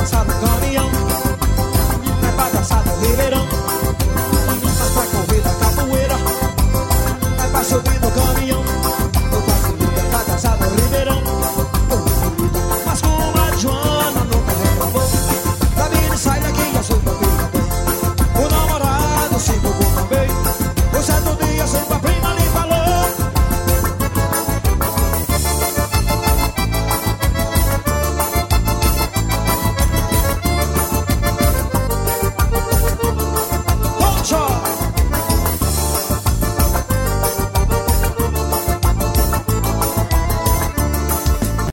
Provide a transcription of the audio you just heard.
dançar no caminhão, é pra dançar no Ribeirão, mas pra correr da capoeira, é pra subir no caminhão.